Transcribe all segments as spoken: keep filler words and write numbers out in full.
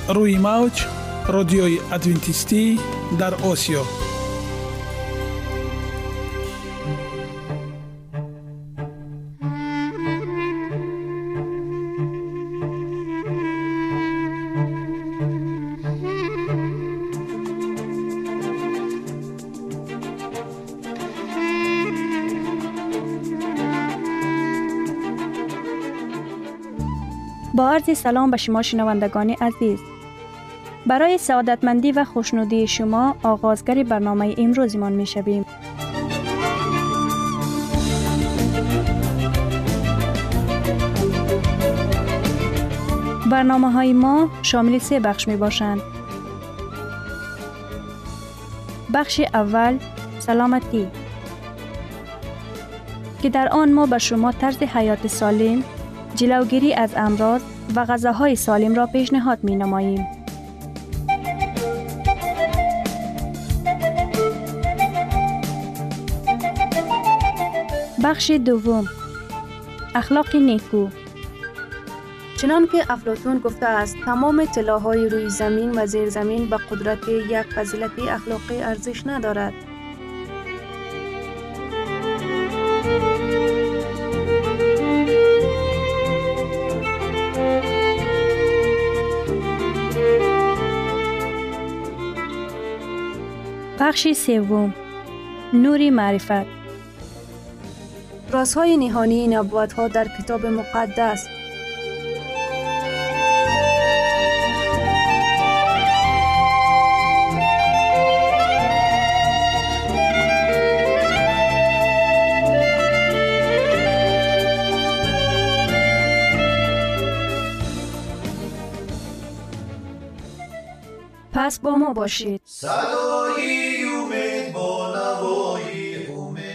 روی موج رادیوی ادوینتیستی در آسیا. با عرض سلام به شما شنوندگان عزیز. برای سعادتمندی و خوشنودی شما آغازگر برنامه امروزمان می شویم. برنامه های ما شامل سه بخش می باشند. بخش اول سلامتی که در آن ما به شما طرز حیات سالم، جلوگیری از امراض و غذاهای سالم را پیشنهاد می نماییم. بخش دوم اخلاق نیکو. چنانکه افلاطون گفته است تمام طلاهای روی زمین و زیر زمین به قدرت یک فضیلت اخلاقی ارزش ندارد. بخش سوم نور معرفت. رازهای نهانی نبوت‌ها در کتاب مقدس. پس با ما باشید. صدای امید با نوای امید.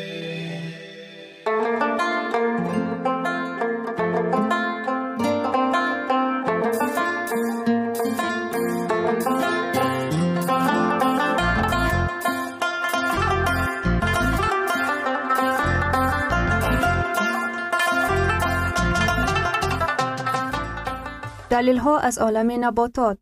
دلیل ها از عالم نباتات.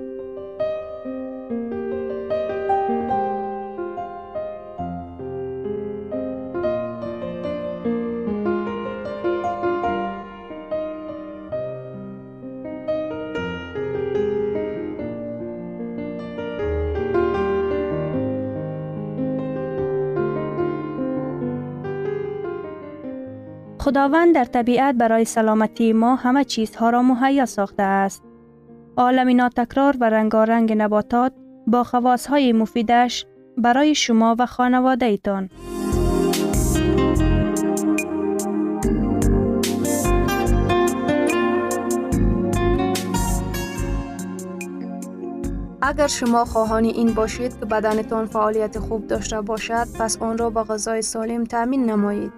خداوند در طبیعت برای سلامتی ما همه چیزها را مهیا ساخته است. عالم ناتکرار و رنگارنگ نباتات با خواصهای مفیدش برای شما و خانواده ایتان. اگر شما خواهان این باشید که بدنتان فعالیت خوب داشته باشد، پس آن را با غذای سالم تامین نمایید.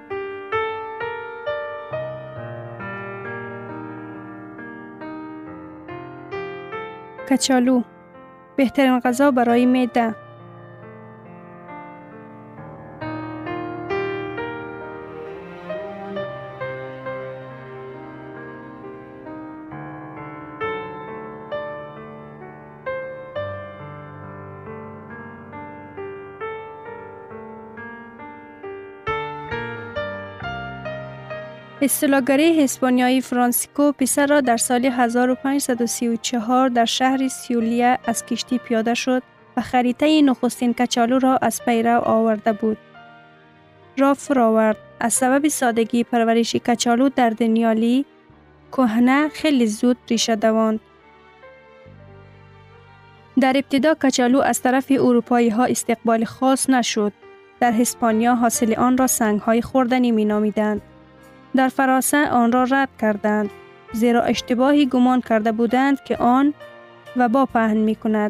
کچالو بهترین غذا برای معده. اصطلاحگری اسپانیایی فرانسیسکو پیسر را در سال هزار و پانصد و سی و چهار در شهر سیولیا از کشتی پیاده شد و خریطه نخستین کچالو را از پیرو آورده بود. را فراورد. از سبب سادگی پرورش کچالو در دنیالی کهنه خیلی زود ریشه دواند. در ابتدا کچالو از طرف اروپایی ها استقبال خاص نشد. در اسپانیا حاصل آن را سنگ های خوردنی می نامیدند. در فرانسه آن را رد کردند، زیرا اشتباهی گمان کرده بودند که آن وبا پهن می کند.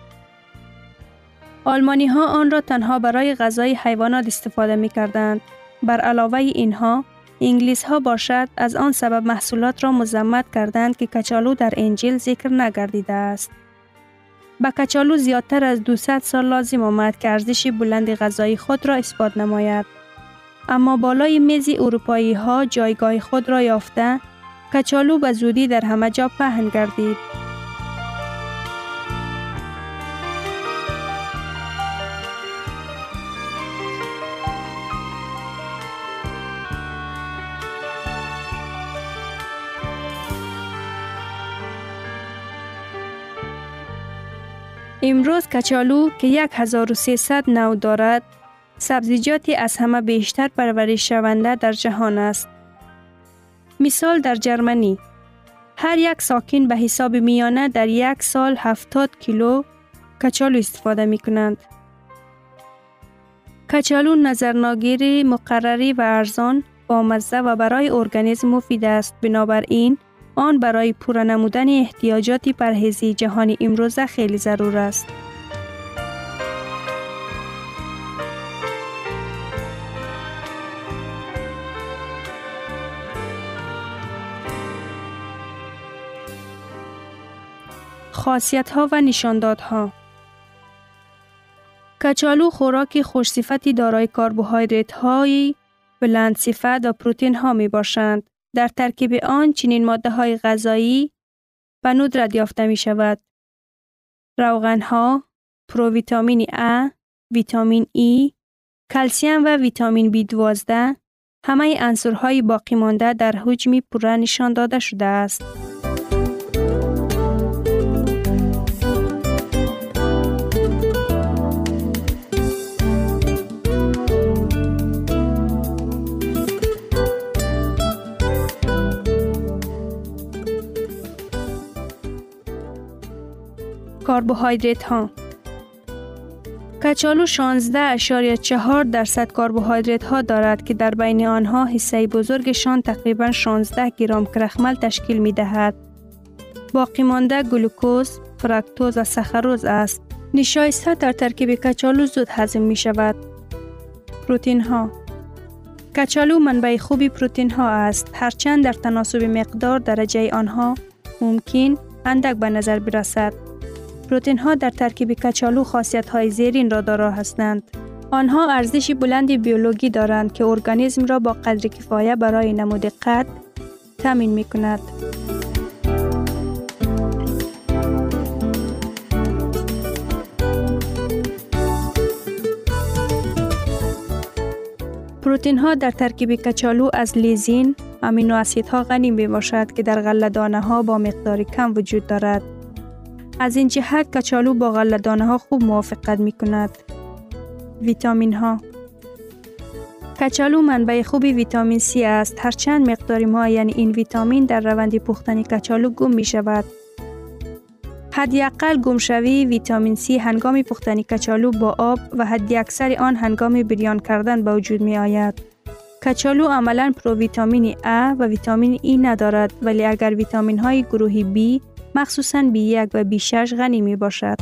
آلمانی ها آن را تنها برای غذای حیوانات استفاده می کردند. بر علاوه اینها، انگلیس ها باشد از آن سبب محصولات را مذمت کردند که کچالو در انجیل ذکر نگردیده است. به کچالو زیادتر از دویست سال لازم آمد که ارزش بلند غذایی خود را اثبات نماید. اما بالای میز اروپایی ها جایگاه خود را یافته، کچالو به زودی در همه جا پهن گردید. امروز کچالو که هزار و سیصد نوع دارد، سبزیجاتی از همه بیشتر پرورش شونده در جهان است. مثال در جرمنی، هر یک ساکن به حساب میانه در یک سال هفتاد کیلو کچالو استفاده می کنند. کچالو نظرناگیر مقرری و ارزان، بامزه و برای ارگانیسم مفید است. بنابراین آن برای پوره نمودن احتیاجات پرهیزی جهانی امروزه خیلی ضرور است. خاصیت‌ها و نشاندادها. کچالو خوراک خوش‌صفتی دارای کربوهیدرات‌های بلند صفت و پروتئین‌ها می‌باشند. در ترکیب آن چنین ماده‌های غذایی به ندرت یافته می‌شود: روغن‌ها، پروویتامین A، ویتامین E، کلسیم و ویتامین بی دوازده، همه عناصرهای باقی مانده در حجم پوره نشان داده شده است. کربوهیدرات ها. کچالو شانزده اشاریه چهار درصد کربوهیدرات ها دارد که در بین آنها حصه بزرگشان تقریباً شانزده گرم کرخمل تشکیل می دهد. باقی مانده گلوکوز، فرکتوز و ساکاروز است. نشایسته در ترکیب کچالو زود هضم می شود. پروتئین ها. کچالو منبع خوبی پروتئین ها است، هرچند در تناسب مقدار درجه آنها ممکن اندک به نظر برسد. پروتئین ها در ترکیب کچالو خاصیت های زیرین را دارا هستند. آنها ارزش بلند بیولوژی دارند که ارگانیسم را با قدر کفایه برای نمود قد تامین می کند. پروتئین ها در ترکیب کچالو از لیزین، امینو اسیدها غنی می باشد که در غله دانه ها با مقدار کم وجود دارد. از این جهت کچالو با غله دانه ها خوب موافقت می کند. ویتامین ها. کچالو منبع خوبی ویتامین C است، هرچند مقدار معین این ویتامین در روند پختن کچالو گم می شود. حداقل گمشوی ویتامین C هنگام پختن کچالو با آب و حد اکثر آن هنگام بریان کردن به وجود می آید. کچالو عملاً پروویتامین A و ویتامین E ندارد، ولی اگر ویتامین های گروه B مخصوصاً بی یک و بی شش غنی می باشد.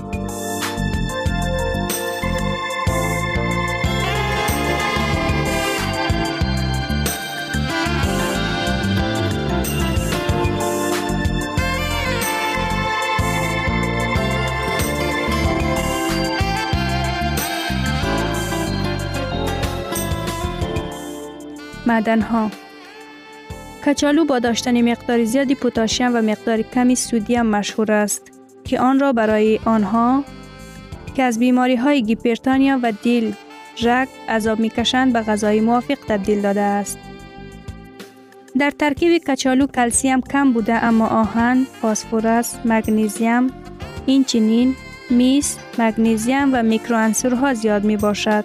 معدن‌ها. کچالو با داشتن مقدار زیادی پتاسیم و مقدار کمی سدیم مشهور است که آن را برای آنها که از بیماری‌های هیپرتونیا و دل، رگ، عذاب می‌کشند به غذای موافق تبدیل داده است. در ترکیب کچالو کلسیم کم بوده، اما آهن، فسفرس، مگنیزیم، اینچنین، میس، مگنیزیم و میکروعنصرها زیاد می باشد.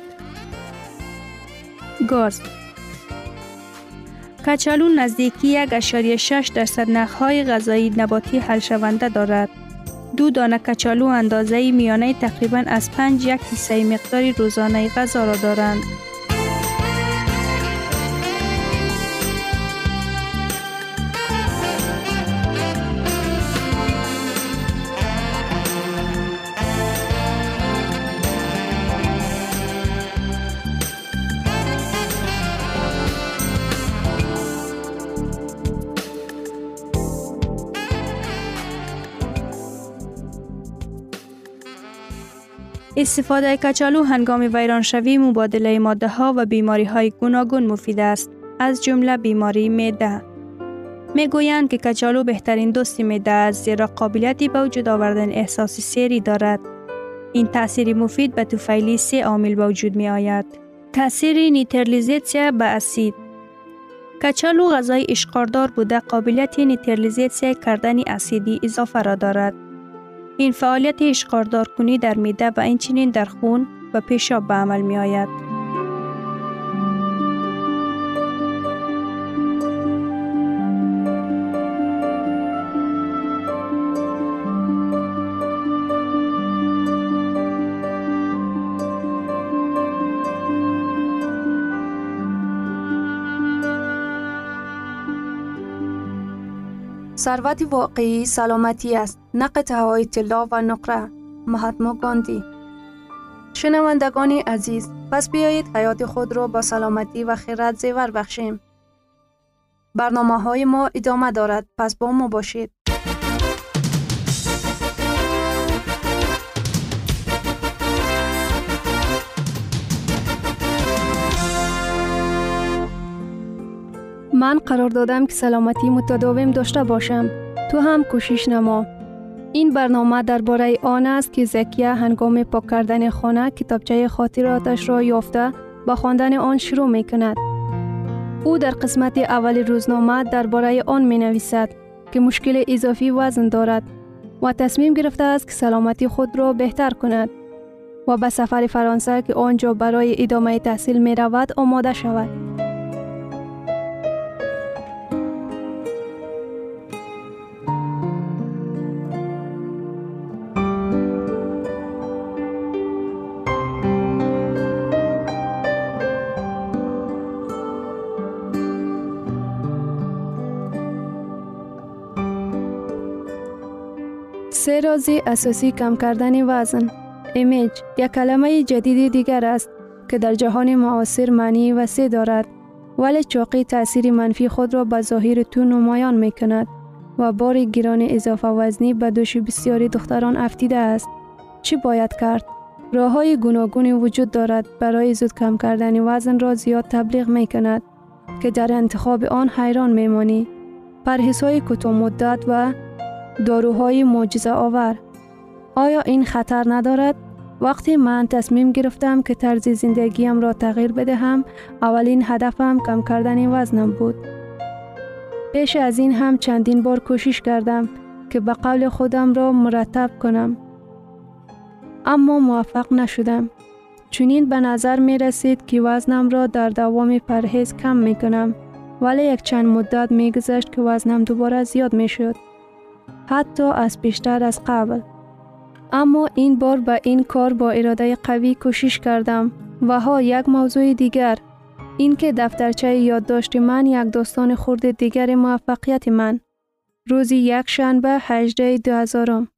گاز. کچالو نزدیکی یک اشاریه شش درصد نخهای غذایی نباتی حل شونده دارد. دو دانه کچالو اندازه میانه تقریباً از پنج یک حصه مقداری روزانه غذا را دارند. استفاده کچالو هنگام ویرانشوی مبادله ماده ها و بیماری های گوناگون مفید است، از جمله بیماری معده. می گویند که کچالو بهترین دوست معده است، زیرا قابلیتی به وجود آوردن احساس سیری دارد. این تأثیر مفید به طفیلی سه عامل به وجود می آید. تأثیر نیترلیزاسیون به اسید. کچالو غذای اشقاردار بوده قابلیت نیترلیزاسیون کردن اسیدی اضافه را دارد. این فعالیت اشقاردار کنی در معده و اینچنین در خون و پیشاب به عمل می آید. ثروت واقعی سلامتی است، نه قطعه‌های طلا و نقره. مهاتما گاندی. شنوندگان عزیز، پس بیایید حیات خود را با سلامتی و خیرات زیور بخشیم. برنامه‌های ما ادامه دارد، پس با ما باشید. من قرار دادم که سلامتی متداوم داشته باشم. تو هم کوشش نما. این برنامه درباره آن است که زکیه هنگام پاک کردن خانه کتابچه خاطراتش را یافته با خواندن آن شروع می کند. او در قسمت اول روزنامه درباره آن می نویسد که مشکل اضافی وزن دارد و تصمیم گرفته است که سلامتی خود را بهتر کند و به سفر فرانسه که آنجا برای ادامه تحصیل می رود آماده شود. سه راز اساسی کم کردن وزن. ایمیج یک کلمه جدید دیگر است که در جهان معاصر معنی وسیع دارد، ولی چاقی تأثیر منفی خود را به ظاهر تو نمایان می کند و بار گران اضافه وزنی به دوش بسیاری دختران افتیده است. چی باید کرد؟ راه‌های گوناگونی وجود دارد برای زود کم کردن وزن را زیاد تبلیغ می کند که در انتخاب آن حیران می مانی. پرهیزهای کوتاه مدت و داروهای معجزه آور. آیا این خطر ندارد؟ وقتی من تصمیم گرفتم که طرز زندگیم را تغییر بدهم، اولین هدفم کم کردن وزنم بود. پیش از این هم چندین بار کوشش کردم که به قول خودم را مرتب کنم، اما موفق نشدم. چنین به نظر می رسید که وزنم را در دوام پرهیز کم می کنم، ولی یک چند مدت می گذشت که وزنم دوباره زیاد می شد، حتی از بیشتر از قبل. اما این بار به این کار با اراده قوی کوشش کردم. و ها یک موضوع دیگر، این که دفترچه یادداشت من یک داستان خرد دیگر موفقیت من. روزی یک شنبه هجدهم دو هزار.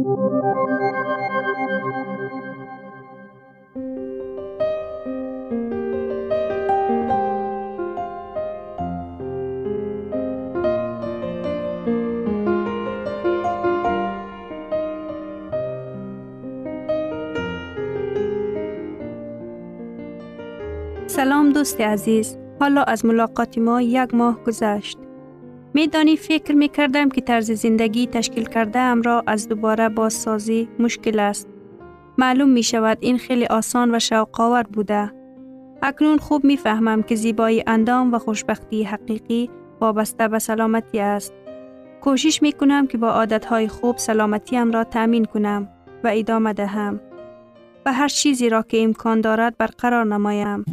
سلام دوست عزیز، حالا از ملاقات ما یک ماه گذشت. میدانی فکر می کردم که طرز زندگی تشکیل کرده ام را از دوباره بازسازی مشکل است. معلوم می شود این خیلی آسان و شوق‌آور بوده. اکنون خوب می فهمم که زیبایی اندام و خوشبختی حقیقی وابسته به سلامتی است. کوشش می کنم که با عادتهای خوب سلامتیم را تأمین کنم و ادامه دهم و هر چیزی را که امکان دارد برقرار نمایم.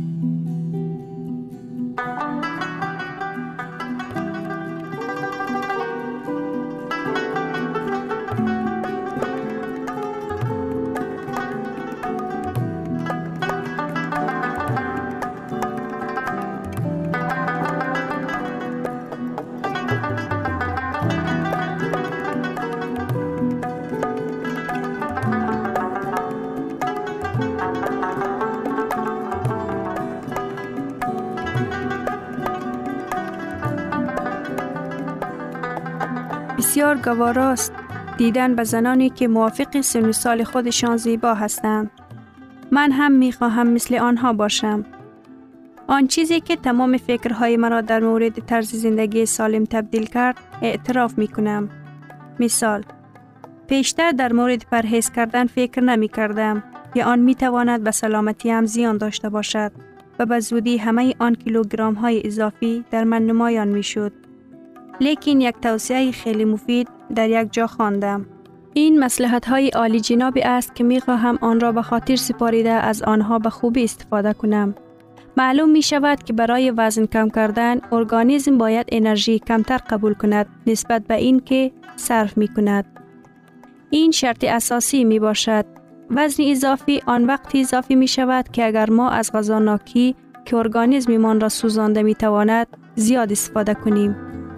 بسیار گواراست دیدن به زنانی که موافق سن و سال خودشان زیبا هستند. من هم می خواهم مثل آنها باشم. آن چیزی که تمام فکرهای مرا در مورد طرز زندگی سالم تبدیل کرد، اعتراف می کنم. مثال، پیشتر در مورد پرهیز کردن فکر نمی کردم که آن می تواند به سلامتیم زیان داشته باشد و به زودی همه آن کیلوگرم های اضافی در من نمایان می شد. لیکن یک توصیه خیلی مفید در یک جا خواندم. این مصلحت های عالی جنابی است که می خواهم آن را به خاطر سپاریده از آنها به خوبی استفاده کنم. معلوم می شود که برای وزن کم کردن ارگانیسم باید انرژی کمتر قبول کند نسبت به این که صرف می کند. این شرط اساسی می باشد. وزن اضافی آن وقت اضافی می شود که اگر ما از غذاناکی که ارگانیسم من را سوزانده می تواند زیاد استفاده کنیم.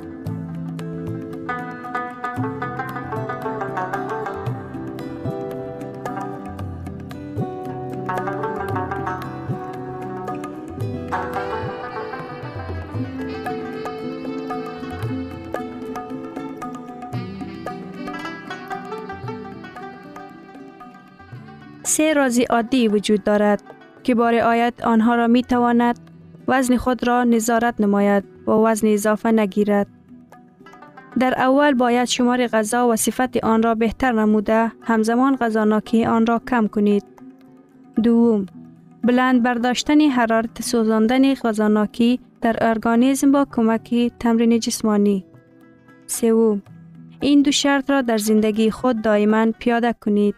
سه رازی عادی وجود دارد که با رعایت آنها را می تواند وزن خود را نظارت نماید و وزن اضافه نگیرد. در اول باید شمار غذا و صفت آن را بهتر نموده همزمان غذاناکی آن را کم کنید. دوم، بلند برداشتن حرارت سوزاندن غذاناکی در ارگانیسم با کمک تمرین جسمانی. سوم، این دو شرط را در زندگی خود دائما پیاده کنید.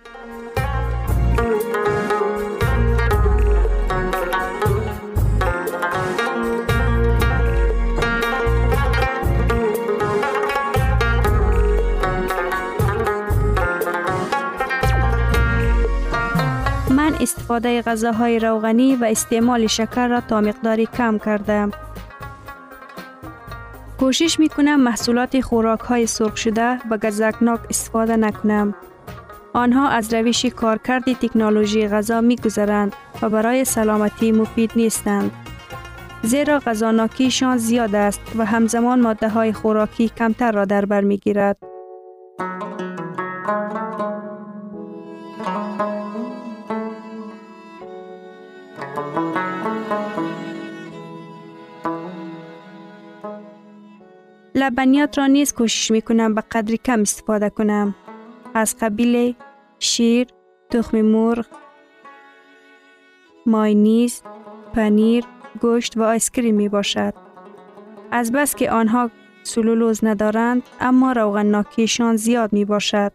استفاده غذاهای روغنی و استعمال شکر را تا مقداری کم کردم. کوشش می کنم محصولات خوراک های سرخ شده و گزکناک استفاده نکنم. آنها از روش کارکرد تکنولوژی غذا می گذرند و برای سلامتی مفید نیستند. زیرا غذاناکیشان زیاد است و همزمان ماده های خوراکی کمتر را در بر می گیرد. لبنیات را نیز کوشش می کنم به قدری کم استفاده کنم. از قبیل شیر، تخم مرغ، مایونیز، پنیر، گوشت و آیسکریم می باشد. از بس که آنها سلولوز ندارند اما روغنناکیشان زیاد می باشد.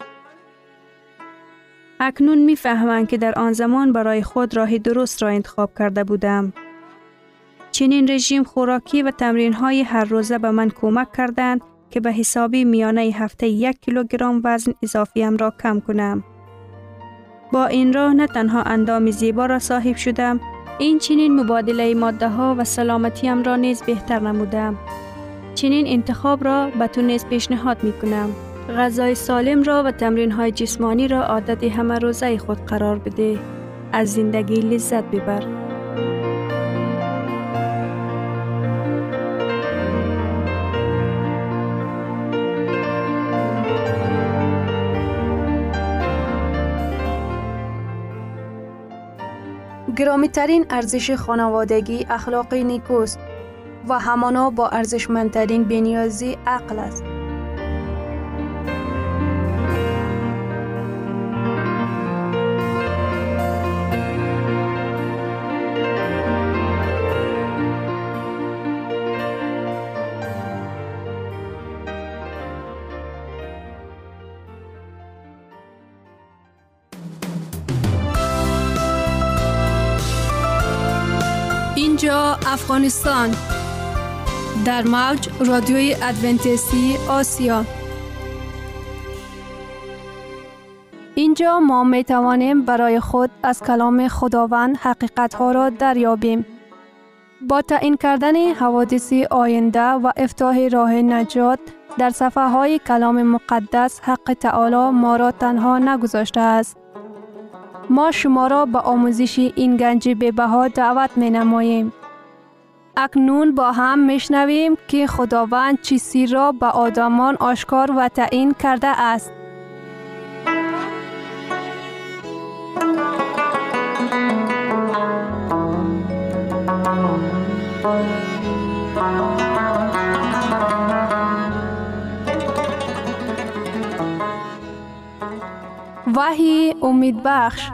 اکنون می فهمم که در آن زمان برای خود راه درست را انتخاب کرده بودم. چنین رژیم خوراکی و تمرین‌های هر روزه به من کمک کردند که به حسابی میانه هفته یک کیلوگرم وزن اضافیم را کم کنم. با این راه نه تنها اندام زیبا را صاحب شدم، این چنین مبادله ماده ها و سلامتیم را نیز بهتر نمودم. چنین انتخاب را به تو نیز پیشنهاد می کنم. غذای سالم را و تمرین‌های جسمانی را عادت همه روزه خود قرار بده. از زندگی لذت ببر. گرامی ترین ارزش خانوادگی اخلاق نیکوست و همانا با ارزشمندترین بی‌نیازی عقل است. اینجا افغانستان در موج رادیوی ادونتیستی آسیا. اینجا ما می توانیم برای خود از کلام خداوند حقیقت ها را دریابیم. با تعیین کردن حوادث آینده و افتتاح راه نجات در صفحه های کلام مقدس، حق تعالی ما را تنها نگذاشته است. ما شما را به آموزش این گنج بی‌بها دعوت می نماییم. اکنون با هم می شنویم که خداوند چیزی را به آدمان آشکار و تعیین کرده است. وحی امید بخش.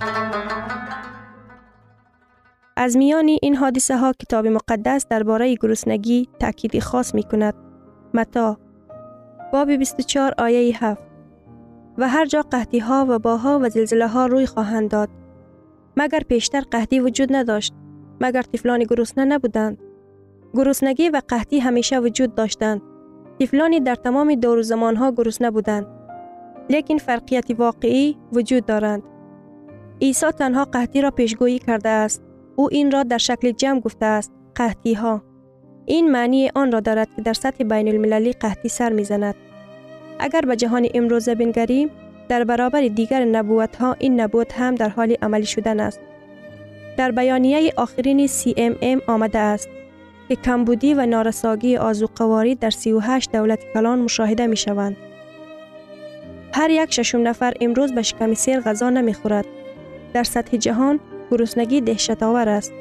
از میان این حادثه ها کتاب مقدس درباره گرسنگی تأکید خاص می کند. متی باب بیست و چهار آیه هفت: و هر جا قحطی ها و وباها و زلزله ها روی خواهند داد. مگر پیشتر قحطی وجود نداشت؟ مگر طفلان گرسنه نبودند؟ گرسنگی و قحطی همیشه وجود داشتند. طفلانی در تمام دور و زمان ها گرسنه بودند. لیکن فرقیت واقعی وجود دارند. عیسی تنها قحطی را پیشگویی کرده است. او این را در شکل جمع گفته است: قحطی ها. این معنی آن را دارد که در سطح بین المللی قحطی سر می زند. اگر به جهان امروزه بنگریم، در برابر دیگر نبوت ها این نبوت هم در حال عملی شدن است. در بیانیه آخرین سی ام ام آمده است که کمبودی و نارساگی آذوقه‌واری در سی و هشت دولت کلان مشاهده می شوند. هر یک ششم نفر امروز به شکم سیر غذا نمی خورد. در سطح جهان گرسنگی دهشت‌آور است.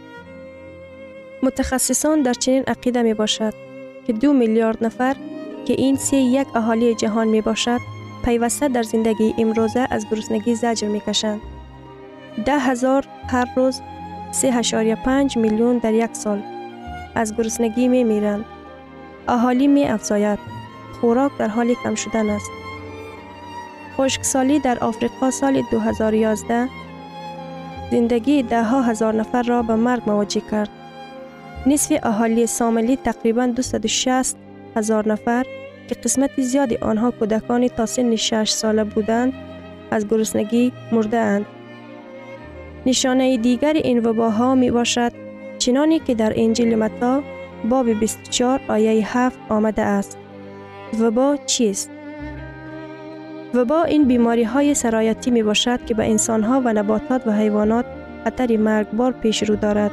متخصصان در چنین عقیده می باشد که دو میلیارد نفر که این سی یک اهالی جهان می باشد پیوسته در زندگی امروزه از گرسنگی زجر می کشند. ده هزار هر روز، سه اشاریه پنج میلیون در یک سال از گرسنگی می میرند. اهالی می افزاید. خوراک در حال کم شدن است. خشکسالی در آفریقا سال دو هزار و یازده زندگی ده ها هزار نفر را به مرگ مواجه کرد. نصف اهالی ساملی تقریباً دویست و شصت هزار نفر که قسمت زیادی آنها کودکان تا سن شش ساله بودند از گرسنگی مرده اند. نشانه دیگر این وباها می باشد چنانی که در انجیل متی باب بیست و چهار آیه هفت آمده است. وبا چیست؟ وبا این بیماری های سرایتی می باشد که به انسان ها و نباتات و حیوانات خطر مرگبار پیش رو دارد.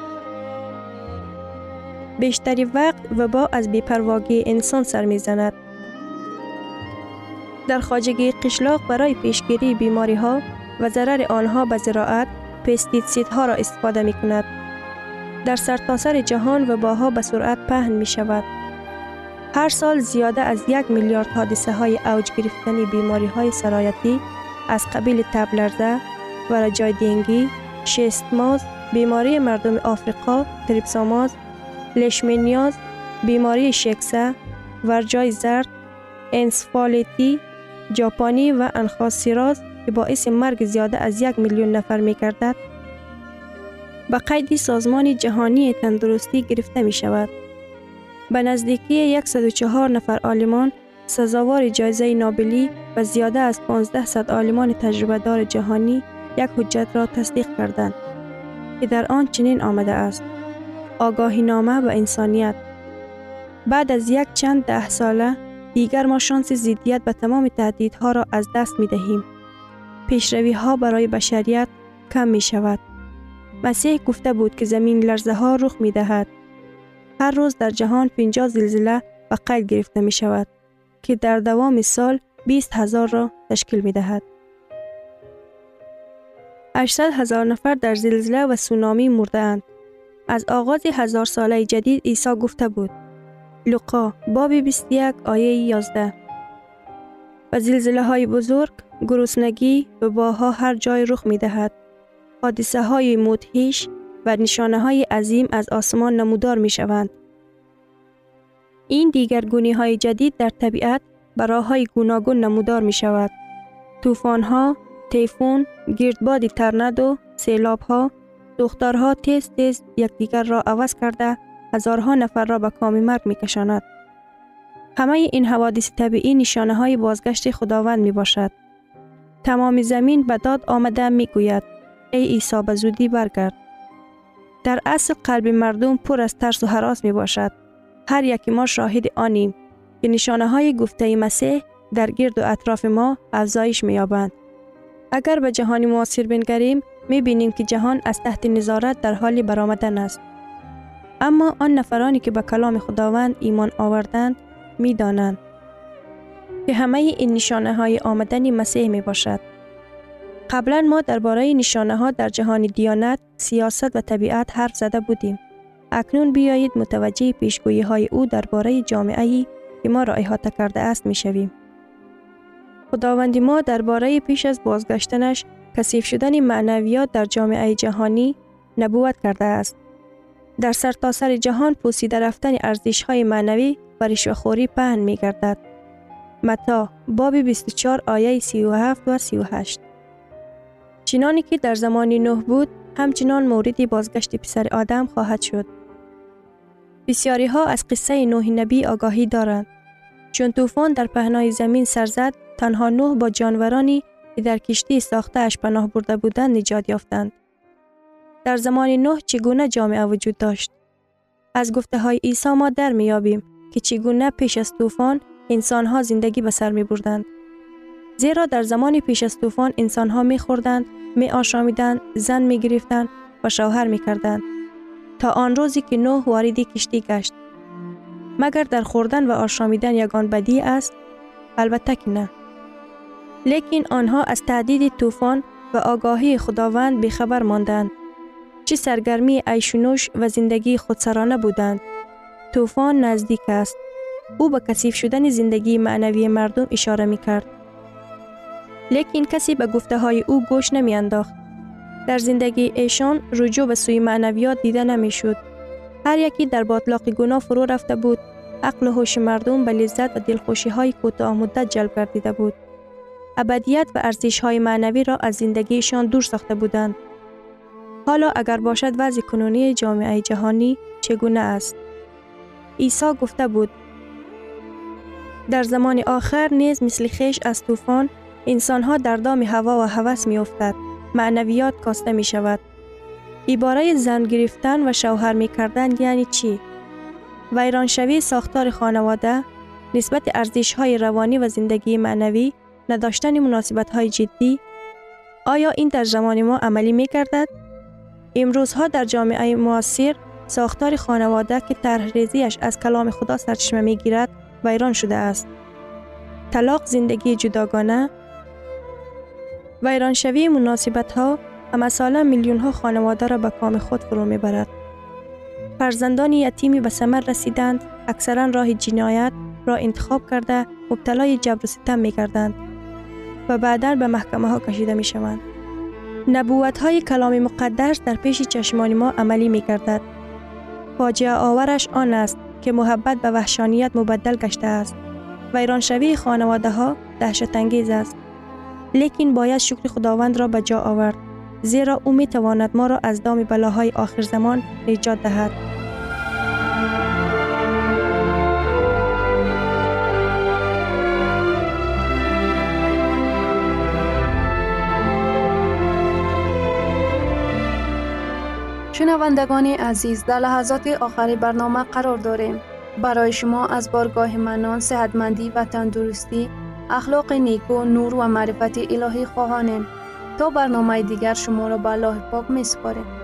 بیشتری وقت وبا از بی‌پرواگی انسان سر می زند. در خواجگی قشلاق برای پیشگیری بیماری ها و ضرر آنها به زراعت پستیسیدها را استفاده می کند. در سرتاسر جهان وباها به سرعت پهن می شود. هر سال زیاده از یک میلیارد حادثه های اوج گرفتنی بیماری های سرایتی از قبیل تب لرزه، ورجای دنگی، شستماز، بیماری مردم آفریقا، تریپسوماز، لیشمانیاز، بیماری شکسه، ورجای زرد، انسفالیتی، ژاپنی و انخاسیراز که باعث مرگ زیاده از یک میلیون نفر می گردد، به قید سازمان جهانی تندرستی گرفته می شود. به نزدیکی صد و چهار نفر عالمان سزاوار جایزه نوبلی و زیاده از پانزده عالمان تجربه دار جهانی یک حجت را تصدیق کردند که در آن چنین آمده است: آگاهی نامه به انسانیت. بعد از یک چند ده ساله دیگر ما شانس ضدیت به تمام تهدیدها را از دست می دهیم. پیشروی ها برای بشریت کم می شود. مسیح گفته بود که زمین لرزه ها رخ می دهد. هر روز در جهان پنجاه زلزله به قید گرفته می شود که در دوام سال بیست هزار را تشکیل می دهد. هشتصد هزار نفر در زلزله و سونامی مرده اند. از آغاز هزار ساله جدید عیسی گفته بود. لوقا باب بیست و یک آیه یازده: و زلزله های بزرگ، گرسنگی، وباها هر جای رخ می دهد. حادثه های مدهش و نشانه های عظیم از آسمان نمودار می شوند. این دیگرگونی های جدید در طبیعت به راه های گوناگون نمودار می شود. طوفان ها، تیفون، گردباد تورنادو، سیلاب ها، دخترها تیز تیز یکدیگر را عوض کرده هزارها نفر را به کام مرگ می کشاند. همه این حوادث طبیعی نشانه های بازگشت خداوند می باشد. تمام زمین به داد آمده می گوید: ای عیسی به زودی برگرد. در اصل قلب مردم پر از ترس و هراس می باشد. هر یک ما شاهد آنیم که نشانه های گفته مسیح در گرد و اطراف ما افزایش می یابند. اگر به جهان معاصر بنگریم می بینیم که جهان از تحت نظارت در حال برآمدن است. اما آن نفرانی که به کلام خداوند ایمان آوردند می دانند که همه این نشانه های آمدن مسیح می باشد. قبلا ما درباره نشانه ها در جهان دیانت، سیاست و طبیعت حرف زده بودیم. اکنون بیایید متوجه پیشگویی های او درباره جامعه‌ای که ما را احاطه کرده است می شویم. خداوند ما درباره پیش از بازگشتنش کثیف شدن معنویات در جامعه جهانی نبوت کرده است. در سرتاسر جهان پوسیده رفتن ارزش‌های معنوی و رشوه‌خوری پهن می‌گردد. متی باب بیست و چهار آیه سی و هفت و سی و هشت. چنانی که در زمان نوح بود، همچنان مورد بازگشت پسر آدم خواهد شد. بسیاری ها از قصه نوح نبی آگاهی دارند. چون طوفان در پهنای زمین سر زد، تنها نوح با جانورانی که در کشتی ساخته اش پناه برده بودند نجات یافتند. در زمان نوح چگونه جامعه وجود داشت؟ از گفته های عیسی ما در میابیم که چگونه پیش از طوفان انسان ها زندگی به سر می بردند. زیرا در زمان پیش از طوفان انسان ها می خوردند، می آشامیدند، زن می گرفتند و شوهر می کردند تا آن روزی که نوح وارد کشتی گشت. مگر در خوردن و آشامیدن یگان بدی است؟ البته که نه. لیکن آنها از تهدید طوفان و آگاهی خداوند بیخبر ماندند. چه سرگرمی عیش و نوش و زندگی خودسرانه بودند. طوفان نزدیک است. او به کثیف شدن زندگی معنوی مردم اشاره می کرد. لیکن کسی به گفته های او گوش نمی انداخت. در زندگی ایشان رجوع به سوی معنویات دیده نمی شد. هر یکی در باطلاق گناه فرو رفته بود. عقل و هوش مردم به لذت و دلخوشی های کوتاه مدت جلب گردیده بود. ابدیت و ارزش های معنوی را از زندگیشان دور ساخته بودند. حالا اگر باشد وضع کنونی جامعه جهانی چگونه است؟ عیسی گفته بود در زمان آخر نیز مثل خیش از طوفان انسانها در دام هوا و هوس می افتد. معنویات کاسته می شود. عباره زن گرفتن و شوهر می کردن یعنی چی؟ ویرانشوی ساختار خانواده، نسبت ارزش های روانی و زندگی معنوی، نداشتن مناسبت های جدی. آیا این در زمان ما عملی می گردد؟ امروزها در جامعه معاصر ساختار خانواده که طرح ریزیش از کلام خدا سرچشمه می گیرد ویران شده است. طلاق، زندگی جداگانه، ویرانشوی مناسبت ها و مثلا میلیون ها خانواده را به کام خود فرو می برد. فرزندان یتیمی به ثمر رسیدند، اکثرا راه جنایت را انتخاب کرده مبتلای جبر و ستم می گردند و بعدا به محکمه ها کشیده می شوند. نبوت های کلام مقدس در پیش چشمان ما عملی می گردد. فاجعه آورش آن است که محبت به وحشانیت مبدل گشته است. ویرانشوی خانواده ها دهشت انگیز است. لیکن باید شکر خداوند را به جا آورد، زیرا او می تواند ما را از دام بلاهای آخر زمان نجات دهد. شنوندگان عزیز، در لحظات آخری برنامه قرار داریم. برای شما از بارگاه منان، صحتمندی و تندرستی، اخلاق نیکو، نور و معرفت الهی خواهانیم. تا برنامه دیگر شما را به الله پاک می سپاریم.